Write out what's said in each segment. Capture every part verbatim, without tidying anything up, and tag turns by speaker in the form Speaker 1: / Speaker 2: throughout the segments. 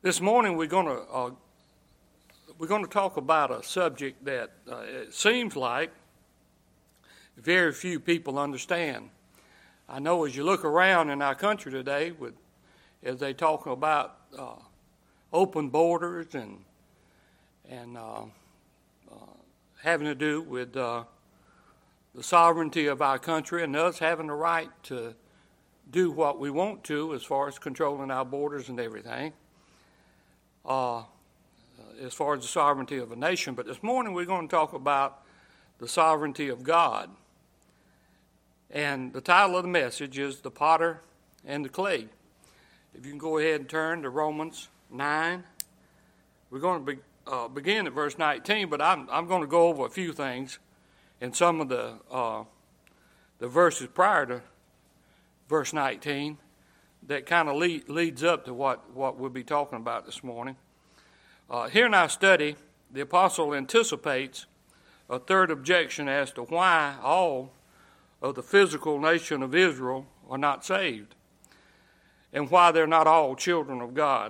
Speaker 1: This morning we're going to uh, we're going to talk about a subject that uh, it seems like very few people understand. I know as you look around in our country today, with as they talk about uh, open borders and and uh, uh, having to do with uh, the sovereignty of our country and us having the right to do what we want to as far as controlling our borders and everything. Uh, as far as the sovereignty of a nation. But this morning we're going to talk about the sovereignty of God. And the title of the message is The Potter and the Clay. If you can go ahead and turn to Romans nine. We're going to be, uh, begin at verse nineteen, but I'm, I'm going to go over a few things in some of the, uh, the verses prior to verse nineteen that kind of lead, leads up to what, what we'll be talking about this morning. Uh, here in our study, the apostle anticipates a third objection as to why all of the physical nation of Israel are not saved and why they're not all children of God.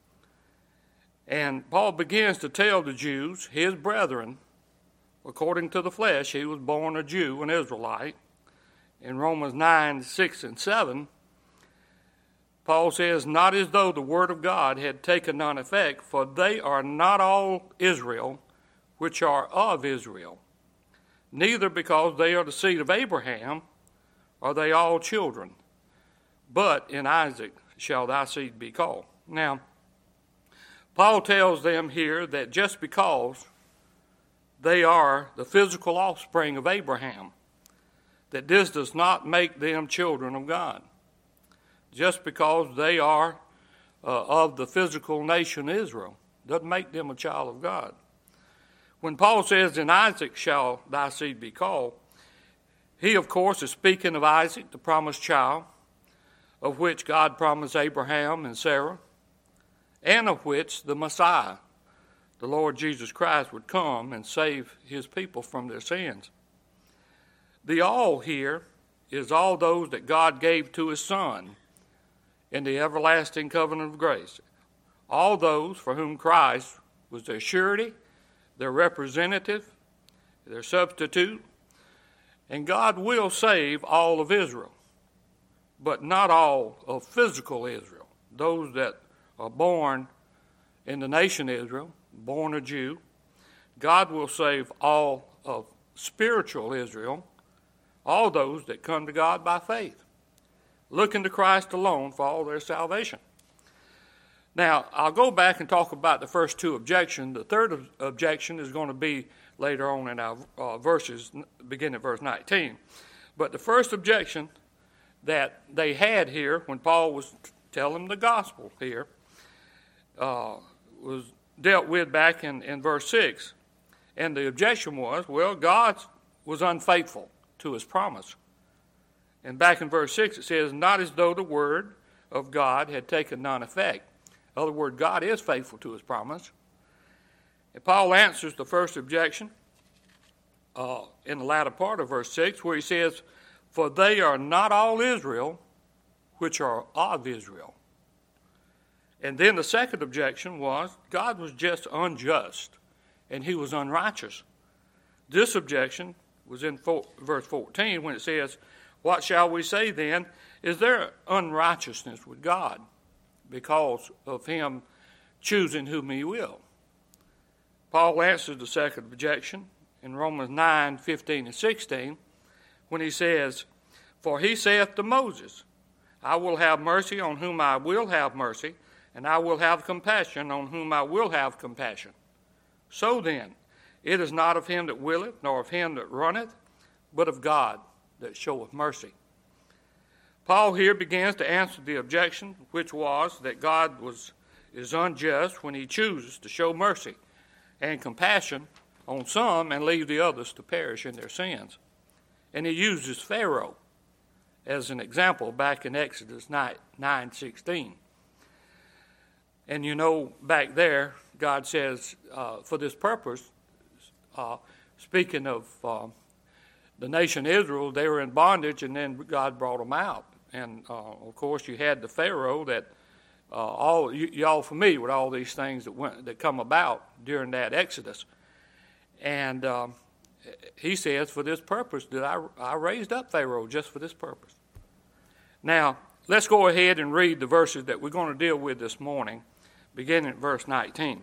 Speaker 1: And Paul begins to tell the Jews, his brethren, according to the flesh, he was born a Jew, an Israelite. In Romans nine, six, and seven, Paul says, not as though the word of God had taken none effect, for they are not all Israel, which are of Israel. Neither because they are the seed of Abraham are they all children, but in Isaac shall thy seed be called. Now, Paul tells them here that just because they are the physical offspring of Abraham, that this does not make them children of God. Just because they are uh, of the physical nation Israel doesn't make them a child of God. When Paul says, in Isaac shall thy seed be called, he, of course, is speaking of Isaac, the promised child, of which God promised Abraham and Sarah, and of which the Messiah, the Lord Jesus Christ, would come and save his people from their sins. The all here is all those that God gave to his Son in the everlasting covenant of grace. All those for whom Christ was their surety, their representative, their substitute. And God will save all of Israel, but not all of physical Israel. Those that are born in the nation Israel, born a Jew. God will save all of spiritual Israel, all those that come to God by faith, looking to Christ alone for all their salvation. Now, I'll go back and talk about the first two objections. The third objection is going to be later on in our uh, verses, beginning at verse nineteen. But the first objection that they had here when Paul was telling the gospel here uh, was dealt with back in, in verse six. And the objection was, well, God was unfaithful to his promise. And back in verse six it says, not as though the word of God had taken none effect. In other words, God is faithful to his promise. And Paul answers the first objection uh, in the latter part of verse six, where he says, for they are not all Israel, which are of Israel. And then the second objection was, God was just unjust, and he was unrighteous. This objection was in four, verse fourteen, when it says, what shall we say then? Is there unrighteousness with God because of him choosing whom he will? Paul answers the second objection in Romans nine, fifteen, and sixteen, when he says, for he saith to Moses, I will have mercy on whom I will have mercy, and I will have compassion on whom I will have compassion. So then, it is not of him that willeth, nor of him that runneth, but of God that showeth mercy. Paul here begins to answer the objection, which was that God was is unjust when he chooses to show mercy and compassion on some and leave the others to perish in their sins. And he uses Pharaoh as an example back in Exodus nine sixteen. And you know, back there, God says, uh, for this purpose, uh, speaking of uh, the nation Israel, they were in bondage, and then God brought them out. And, uh, of course, you had the Pharaoh that uh, all y- y'all familiar with all these things that went that come about during that Exodus. And um, he says, for this purpose did I, I raised up Pharaoh, just for this purpose. Now, let's go ahead and read the verses that we're going to deal with this morning, beginning at verse nineteen.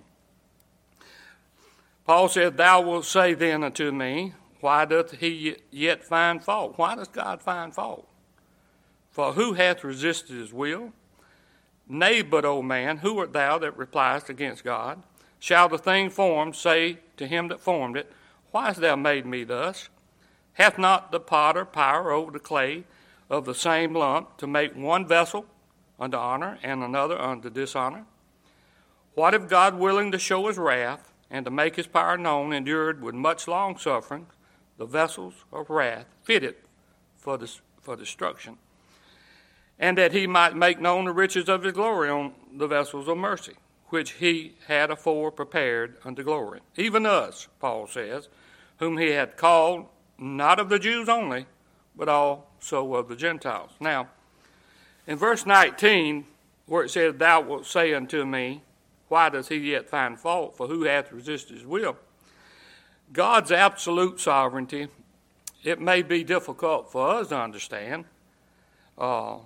Speaker 1: Paul said, thou wilt say then unto me, why doth he yet find fault? Why does God find fault? For who hath resisted his will? Nay, but, O man, who art thou that repliest against God? Shall the thing formed say to him that formed it, why hast thou made me thus? Hath not the potter power over the clay of the same lump to make one vessel unto honor and another unto dishonor? What if God, willing to show his wrath and to make his power known, endured with much longsuffering the vessels of wrath fitted for, this, for destruction, and that he might make known the riches of his glory on the vessels of mercy, which he had afore prepared unto glory? Even us, Paul says, whom he had called, not of the Jews only, but also of the Gentiles. Now, in verse nineteen, where it says, thou wilt say unto me, why does he yet find fault? For who hath resisted his will? God's absolute sovereignty, it may be difficult for us to understand uh,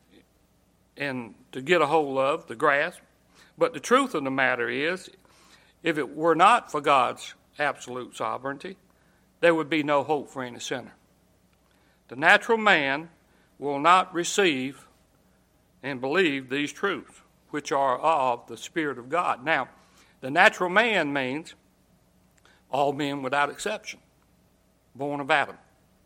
Speaker 1: and to get a hold of, to grasp. But the truth of the matter is, if it were not for God's absolute sovereignty, there would be no hope for any sinner. The natural man will not receive and believe these truths, which are of the Spirit of God. Now, the natural man means all men without exception, born of Adam.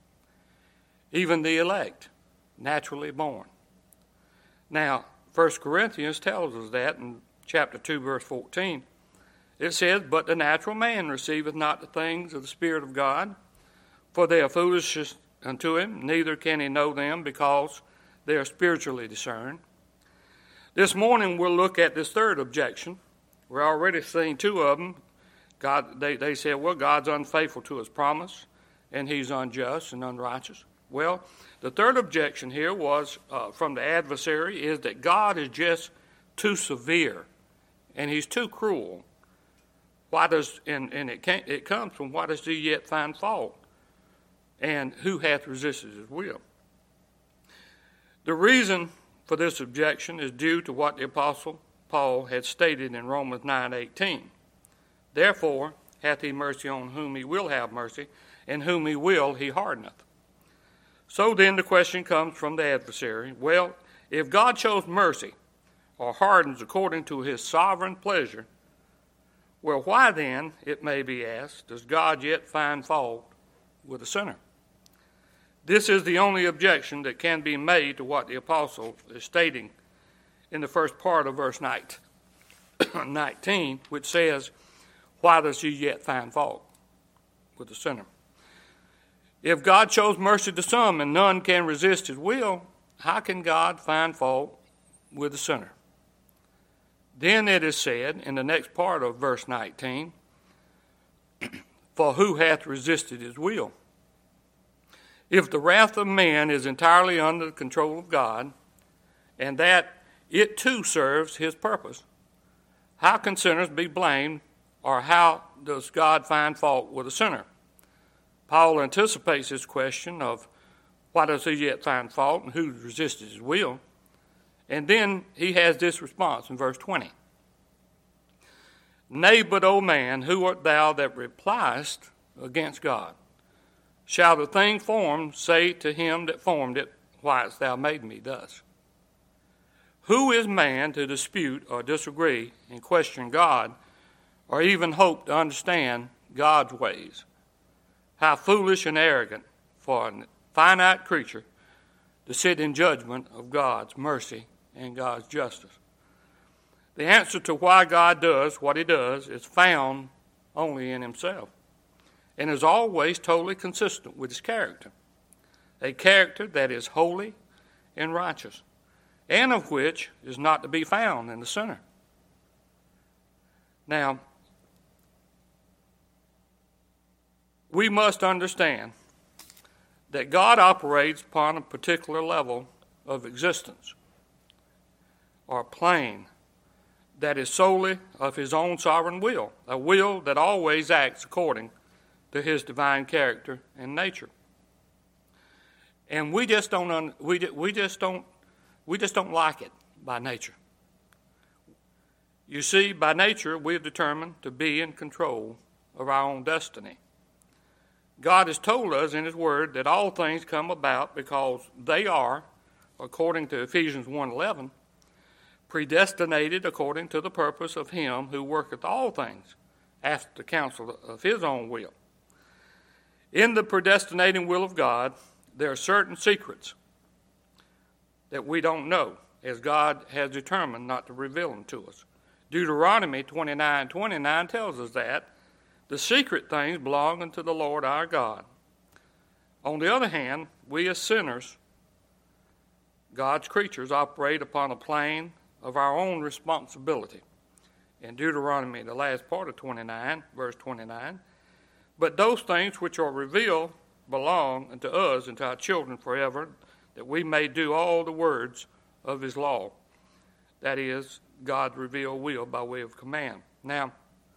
Speaker 1: Even the elect, naturally born. Now, First Corinthians tells us that in chapter two, verse fourteen. It says, but the natural man receiveth not the things of the Spirit of God, for they are foolishness unto him, neither can he know them, because they are spiritually discerned. This morning we'll look at this third objection. We're already seeing two of them. God, they, they said, well, God's unfaithful to his promise, and he's unjust and unrighteous. Well, the third objection here was uh, from the adversary is that God is just too severe, and he's too cruel. Why does and, and it can't, it comes from why does he yet find fault? And who hath resisted his will? The reason for this objection is due to what the Apostle Paul had stated in Romans nine eighteen. Therefore hath he mercy on whom he will have mercy, and whom he will he hardeneth. So then the question comes from the adversary, well, if God shows mercy or hardens according to his sovereign pleasure, well, why then, it may be asked, does God yet find fault with a sinner? This is the only objection that can be made to what the apostle is stating in the first part of verse nineteen, which says, why does he yet find fault with the sinner? If God shows mercy to some and none can resist his will, how can God find fault with the sinner? Then it is said in the next part of verse nineteen, for who hath resisted his will? If the wrath of man is entirely under the control of God, and that it too serves his purpose, how can sinners be blamed, or how does God find fault with a sinner? Paul anticipates this question of why does he yet find fault and who resisted his will? And then he has this response in verse twenty. Nay, but, O man, who art thou that repliest against God? Shall the thing formed say to him that formed it, why hast thou made me thus? Who is man to dispute or disagree and question God, or even hope to understand God's ways? How foolish and arrogant for a finite creature to sit in judgment of God's mercy and God's justice. The answer to why God does what he does is found only in himself, and is always totally consistent with his character, a character that is holy and righteous, and of which is not to be found in the sinner. Now, we must understand that God operates upon a particular level of existence. or plane that is solely of his own sovereign will, a will that always acts according to his divine character and nature. And we just don't un, we we just don't we just don't like it by nature. You see, by nature we are determined to be in control of our own destiny. God has told us in his word that all things come about because they are, according to Ephesians one eleven, predestinated according to the purpose of him who worketh all things after the counsel of his own will. In the predestinating will of God, there are certain secrets that we don't know, as God has determined not to reveal them to us. Deuteronomy twenty-nine twenty-nine tells us that the secret things belong unto the Lord our God. On the other hand, we as sinners, God's creatures, operate upon a plane of our own responsibility. In Deuteronomy, the last part of twenty-nine, verse twenty-nine, but those things which are revealed belong unto us and to our children forever, that we may do all the words of his law. That is, God's revealed will by way of command. Now,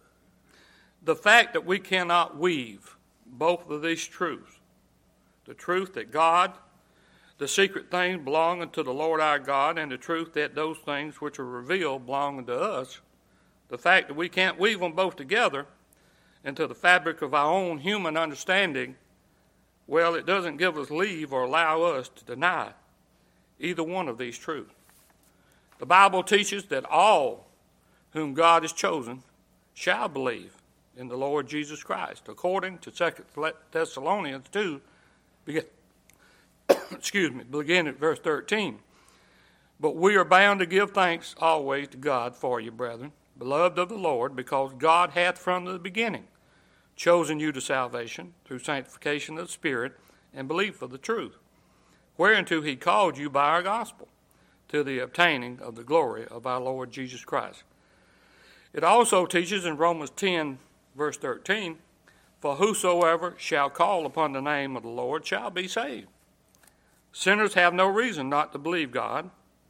Speaker 1: the fact that we cannot weave both of these truths, the truth that God, the secret things belong unto the Lord our God, and the truth that those things which are revealed belong unto us, the fact that we can't weave them both together into the fabric of our own human understanding, well, it doesn't give us leave or allow us to deny either one of these truths. The Bible teaches that all whom God has chosen shall believe in the Lord Jesus Christ, according to Second Thessalonians two, begin, excuse me, begin at verse thirteen. But we are bound to give thanks always to God for you, brethren, beloved of the Lord, because God hath from the beginning chosen you to salvation through sanctification of the Spirit and belief of the truth, whereunto he called you by our gospel, to the obtaining of the glory of our Lord Jesus Christ. It also teaches in Romans ten, verse thirteen, for whosoever shall call upon the name of the Lord shall be saved. Sinners have no reason not to believe God,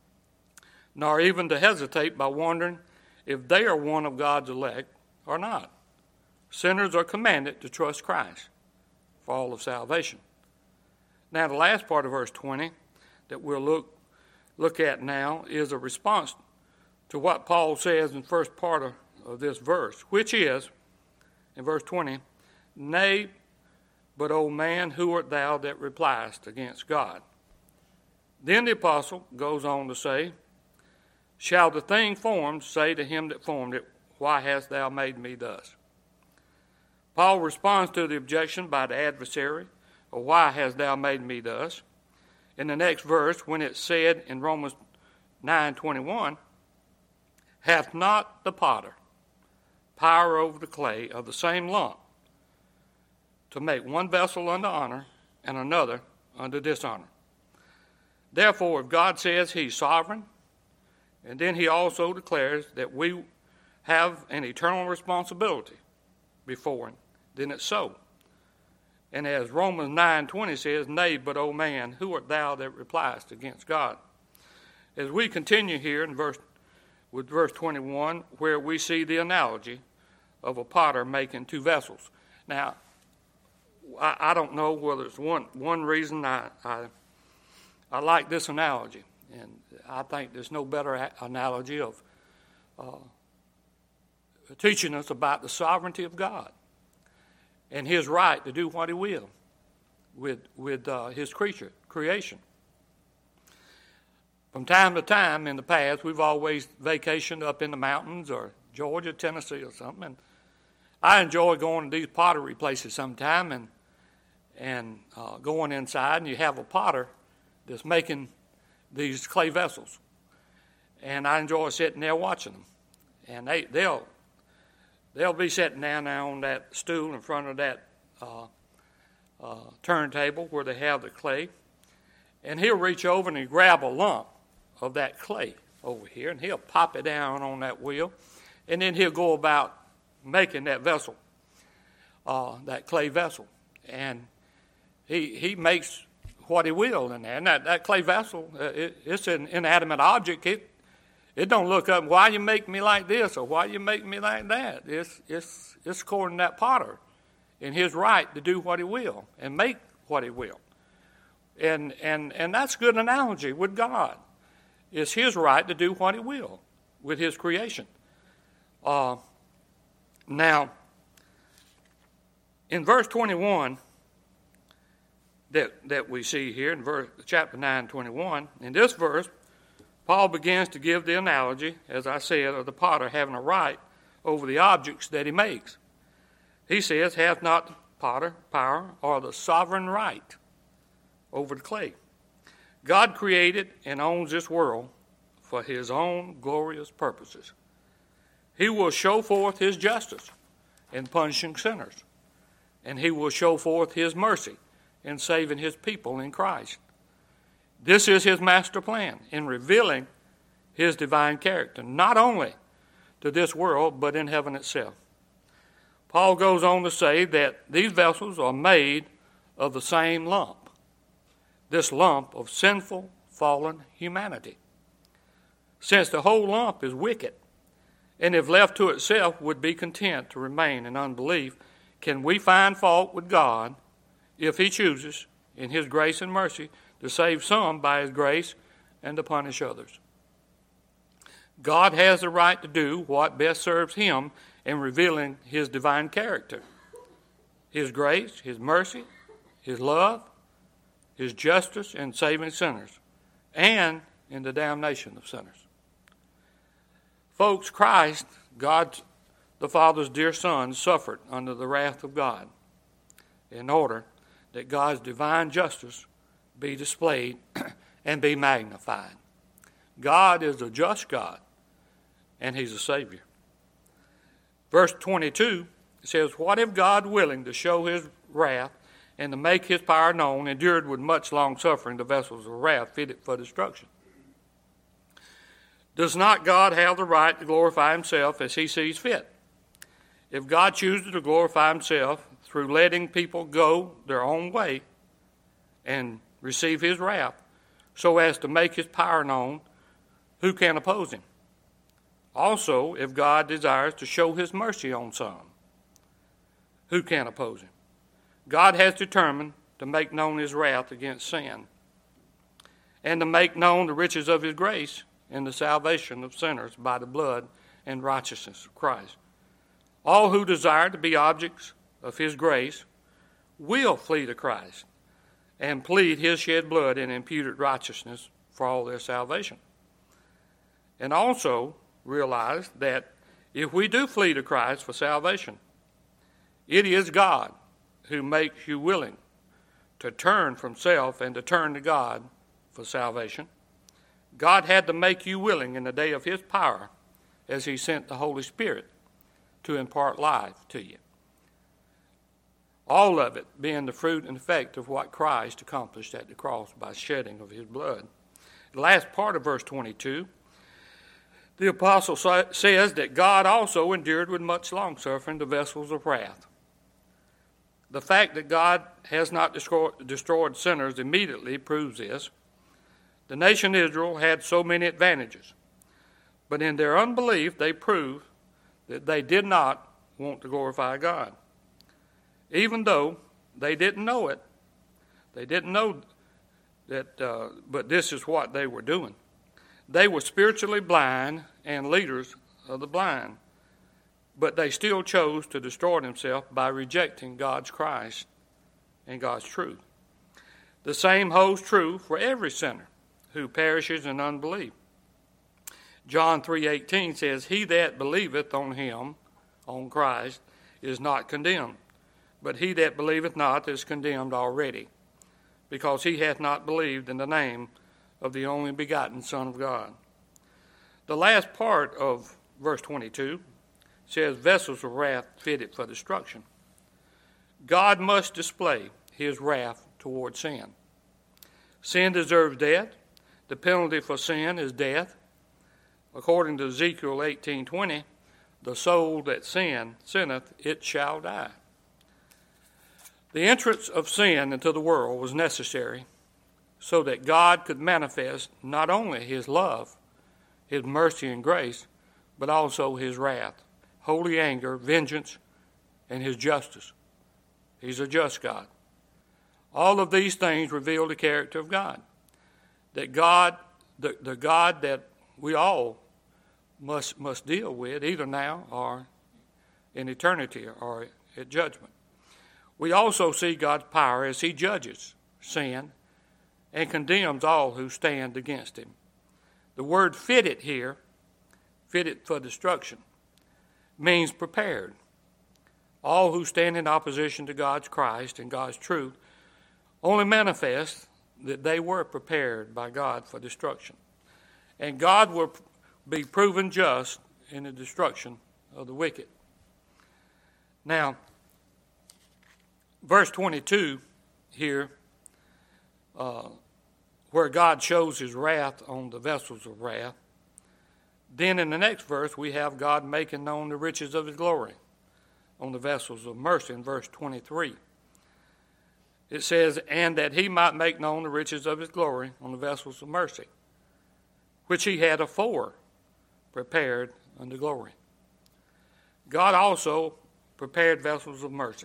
Speaker 1: nor even to hesitate by wondering if they are one of God's elect or not. Sinners are commanded to trust Christ for all of salvation. Now, the last part of verse twenty that we'll look look at now is a response to what Paul says in the first part of, of this verse, which is, in verse twenty, nay, but, O man, who art thou that repliest against God? Then the apostle goes on to say, shall the thing formed say to him that formed it, why hast thou made me thus? Paul responds to the objection by the adversary, or why hast thou made me thus? In the next verse, when it's said in Romans nine twenty-one, hath not the potter power over the clay of the same lump to make one vessel unto honor and another unto dishonor? Therefore, if God says he's sovereign, and then he also declares that we have an eternal responsibility before him, then it's so. And as Romans nine twenty says, nay, but, O man, who art thou that repliest against God? As we continue here in verse with verse twenty-one, where we see the analogy of a potter making two vessels. Now, I, I don't know whether it's one one reason I, I I like this analogy, and I think there's no better a- analogy of uh, teaching us about the sovereignty of God and his right to do what he will with with uh, his creature creation. From time to time in the past, we've always vacationed up in the mountains or Georgia, Tennessee, or something. And I enjoy going to these pottery places sometime and and uh, going inside, and you have a potter that's making these clay vessels, and I enjoy sitting there watching them. And they they'll they'll be sitting down there on that stool in front of that uh, uh, turntable where they have the clay, and he'll reach over and he'll grab a lump of that clay over here, and he'll pop it down on that wheel, and then he'll go about making that vessel, uh, that clay vessel, and he he makes what he will in there. And that, that clay vessel, uh, it, it's an inanimate object. It It don't look up, why you make me like this or why you make me like that. It's, it's, it's according to that potter and his right to do what he will and make what he will. And, and, and that's a good analogy with God. It's his right to do what he will with his creation. Uh, now, in verse twenty-one that, that we see here, in verse, chapter nine, twenty-one, in this verse, Paul begins to give the analogy, as I said, of the potter having a right over the objects that he makes. He says, hath not the potter power or the sovereign right over the clay? God created and owns this world for his own glorious purposes. He will show forth his justice in punishing sinners, and he will show forth his mercy in saving his people in Christ. This is his master plan in revealing his divine character, not only to this world, but in heaven itself. Paul goes on to say that these vessels are made of the same lump, this lump of sinful, fallen humanity. Since the whole lump is wicked, and if left to itself would be content to remain in unbelief, can we find fault with God if he chooses, in his grace and mercy, to save some by his grace and to punish others? God has the right to do what best serves him in revealing his divine character, his grace, his mercy, his love, his justice in saving sinners, and in the damnation of sinners. Folks, Christ, God the Father's dear Son, suffered under the wrath of God in order that God's divine justice be displayed and be magnified. God is a just God, and he's a Savior. Verse twenty-two says, what if God, willing to show his wrath and to make his power known, endured with much long suffering the vessels of wrath fitted for destruction? Does not God have the right to glorify himself as he sees fit? If God chooses to glorify himself through letting people go their own way and receive his wrath so as to make his power known, who can oppose him? Also, if God desires to show his mercy on some, who can oppose him? God has determined to make known his wrath against sin and to make known the riches of his grace in the salvation of sinners by the blood and righteousness of Christ. All who desire to be objects of his grace will flee to Christ and plead his shed blood and imputed righteousness for all their salvation. And also realize that if we do flee to Christ for salvation, it is God who makes you willing to turn from self and to turn to God for salvation. God had to make you willing in the day of his power as he sent the Holy Spirit to impart life to you. All of it being the fruit and effect of what Christ accomplished at the cross by shedding of his blood. The last part of verse twenty-two, the apostle says that God also endured with much longsuffering the vessels of wrath. The fact that God has not destroyed sinners immediately proves this. The nation Israel had so many advantages, but in their unbelief they proved that they did not want to glorify God. Even though they didn't know it, they didn't know that, uh, but this is what they were doing. They were spiritually blind and leaders of the blind, but they still chose to destroy themselves by rejecting God's Christ and God's truth. The same holds true for every sinner who perishes in unbelief. John three eighteen says, he that believeth on him, on Christ, is not condemned, but he that believeth not is condemned already, because he hath not believed in the name of the only begotten Son of God. The last part of verse twenty-two says, vessels of wrath fitted for destruction. God must display his wrath toward sin. Sin deserves death. The penalty for sin is death. According to Ezekiel eighteen twenty, the soul that sin sinneth, it shall die. The entrance of sin into the world was necessary so that God could manifest not only his love, his mercy and grace, but also his wrath, holy anger, vengeance, and his justice. He's a just God. All of these things reveal the character of God. That God, the, the God that we all must must deal with, either now or in eternity or at judgment. We also see God's power as he judges sin and condemns all who stand against him. The word fitted here, fitted for destruction, means prepared. All who stand in opposition to God's Christ and God's truth only manifest that they were prepared by God for destruction. And God will be proven just in the destruction of the wicked. Now, verse twenty-two here, uh, where God shows his wrath on the vessels of wrath. Then in the next verse, we have God making known the riches of his glory on the vessels of mercy in verse twenty-three. It says, and that he might make known the riches of his glory on the vessels of mercy, which he had afore prepared unto glory. God also prepared vessels of mercy,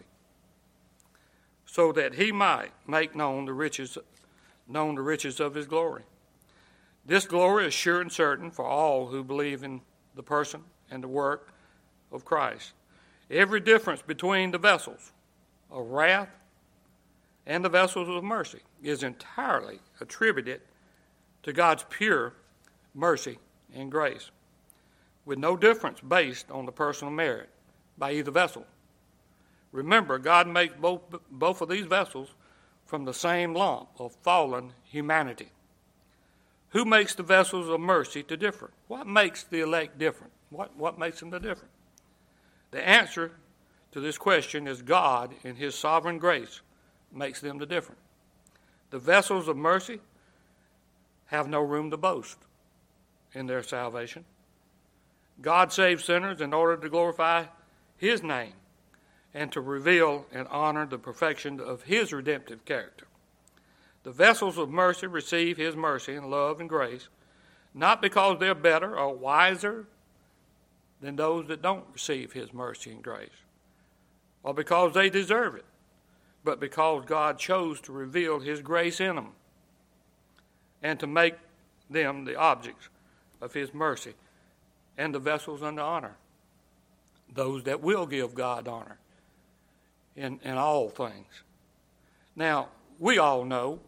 Speaker 1: so that he might make known the riches, known the riches of his glory. This glory is sure and certain for all who believe in the person and the work of Christ. Every difference between the vessels of wrath and the vessels of mercy is entirely attributed to God's pure mercy and grace, with no difference based on the personal merit by either vessel. Remember, God makes both, both of these vessels from the same lump of fallen humanity. Who makes the vessels of mercy to differ? What makes the elect different? What, what makes them to different? The answer to this question is God, in his sovereign grace, makes them to different. The vessels of mercy have no room to boast in their salvation. God saves sinners in order to glorify his name and to reveal and honor the perfection of his redemptive character. The vessels of mercy receive his mercy and love and grace, not because they're better or wiser than those that don't receive his mercy and grace, or because they deserve it, but because God chose to reveal his grace in them and to make them the objects of his mercy and the vessels unto honor, those that will give God honor in, in all things. Now, we all know,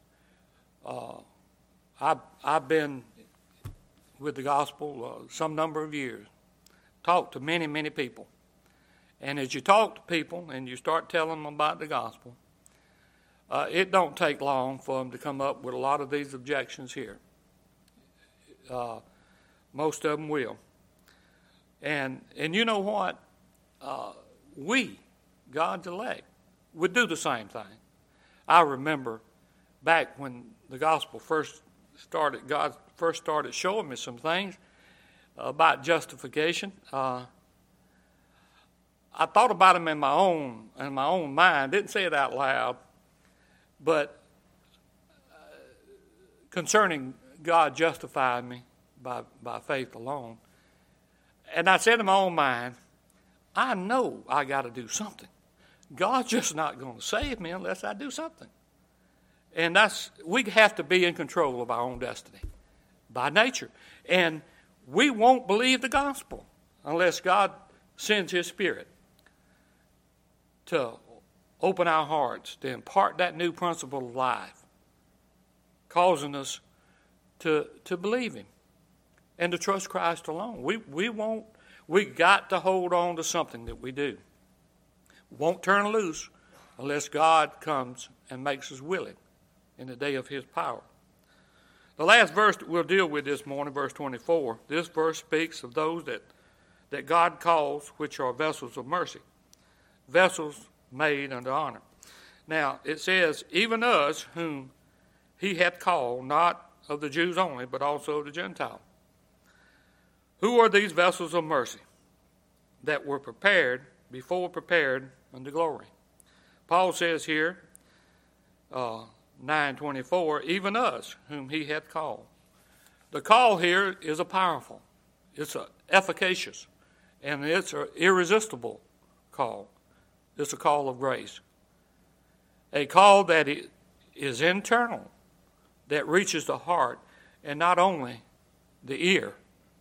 Speaker 1: uh, I've, I've been with the gospel uh, some number of years, talked to many, many people. And as you talk to people and you start telling them about the gospel, uh, it don't take long for them to come up with a lot of these objections here. Uh, most of them will. And and you know what? Uh, we, God's elect, would do the same thing. I remember back when the gospel first started, God first started showing me some things about justification. Uh, I thought about them in my own in my own mind. Didn't say it out loud, but uh, concerning God justifying me by by faith alone. And I said in my own mind, I know I got to do something. God's just not going to save me unless I do something. And that's we have to be in control of our own destiny by nature. And we won't believe the gospel unless God sends his Spirit to open our hearts, to impart that new principle of life, causing us to to believe him and to trust Christ alone. We we won't. We got to hold on to something that we do. Won't turn loose unless God comes and makes us willing in the day of his power. The last verse that we'll deal with this morning, verse twenty-four, this verse speaks of those that, that God calls, which are vessels of mercy, vessels made unto honor. Now, it says, even us whom he hath called, not of the Jews only, but also of the Gentiles. Who are these vessels of mercy that were prepared, before prepared unto glory? Paul says here, uh, nine twenty-four, even us whom he hath called. The call here is a powerful, it's a efficacious, and it's an irresistible call. It's a call of grace. A call that is internal, that reaches the heart, and not only the ear.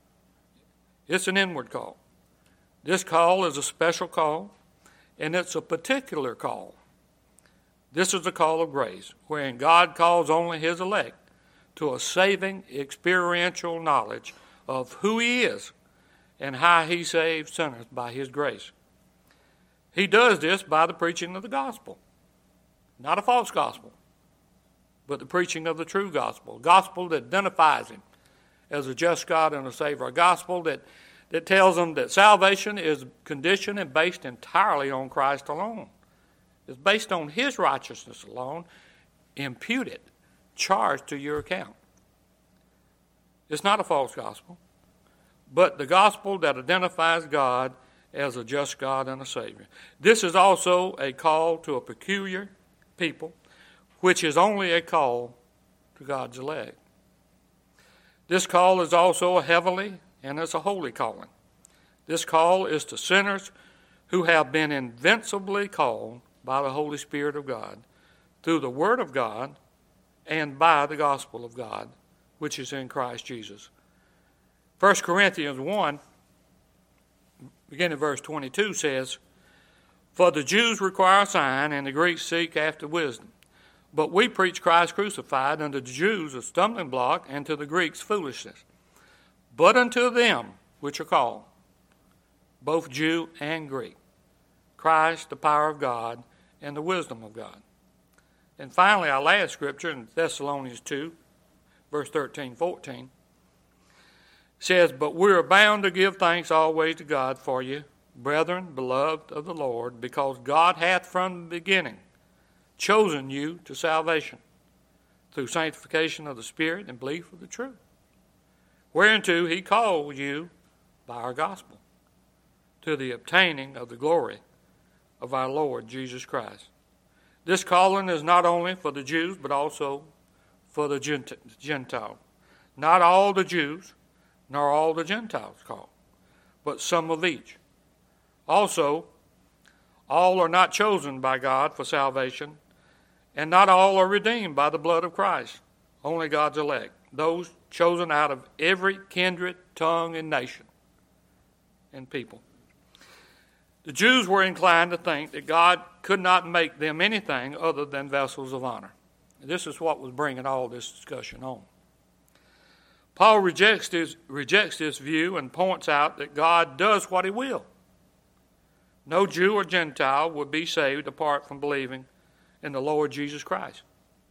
Speaker 1: It's an inward call. This call is a special call, and it's a particular call. This is the call of grace, wherein God calls only his elect to a saving, experiential knowledge of who he is and how he saves sinners by his grace. He does this by the preaching of the gospel. Not a false gospel, but the preaching of the true gospel. A gospel that identifies him as a just God and a Savior. A gospel that, that tells them that salvation is conditioned and based entirely on Christ alone. It's based on his righteousness alone, imputed, charged to your account. It's not a false gospel, but the gospel that identifies God as a just God and a Savior. This is also a call to a peculiar people, which is only a call to God's elect. This call is also a heavenly and it's a holy calling. This call is to sinners who have been invincibly called by the Holy Spirit of God through the Word of God and by the gospel of God, which is in Christ Jesus. First Corinthians one, beginning verse twenty-two, says, "For the Jews require a sign, and the Greeks seek after wisdom. But we preach Christ crucified, unto the Jews a stumbling block, and to the Greeks foolishness. But unto them which are called, both Jew and Greek, Christ the power of God and the wisdom of God." And finally, our last scripture in Thessalonians two, verse thirteen, fourteen, says, "But we are bound to give thanks always to God for you, brethren, beloved of the Lord, because God hath from the beginning chosen you to salvation, through sanctification of the Spirit and belief of the truth, whereunto he called you by our gospel, to the obtaining of the glory of our Lord Jesus Christ." This calling is not only for the Jews, but also for the Gentile. Not all the Jews, nor all the Gentiles called, but some of each. Also, all are not chosen by God for salvation, and not all are redeemed by the blood of Christ. Only God's elect, those chosen out of every kindred, tongue, and nation and people. The Jews were inclined to think that God could not make them anything other than vessels of honor. This is what was bringing all this discussion on. Paul rejects this, rejects this view and points out that God does what he will. No Jew or Gentile would be saved apart from believing in the Lord Jesus Christ.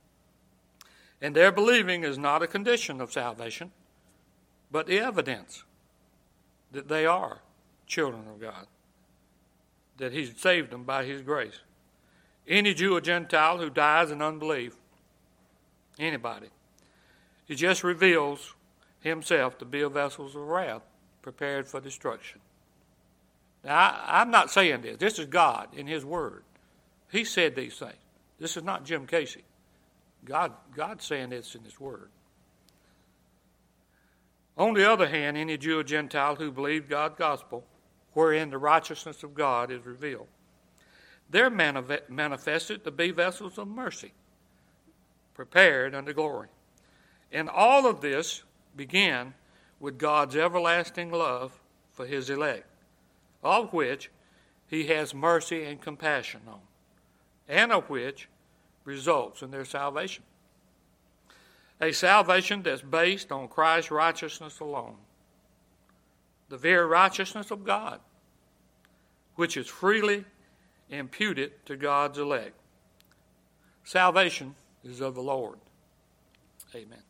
Speaker 1: And their believing is not a condition of salvation, but the evidence that they are children of God, that he's saved them by his grace. Any Jew or Gentile who dies in unbelief, anybody, he just reveals himself to be a vessel of wrath prepared for destruction. Now, I, I'm not saying this. This is God in his word. He said these things. This is not Jim Casey. God, God's saying this in his word. On the other hand, any Jew or Gentile who believed God's gospel, wherein the righteousness of God is revealed, they're manif- manifested to be vessels of mercy, prepared unto glory. And all of this began with God's everlasting love for his elect, of which he has mercy and compassion on, and of which results in their salvation. A salvation that's based on Christ's righteousness alone, the very righteousness of God, which is freely imputed to God's elect. Salvation is of the Lord. Amen.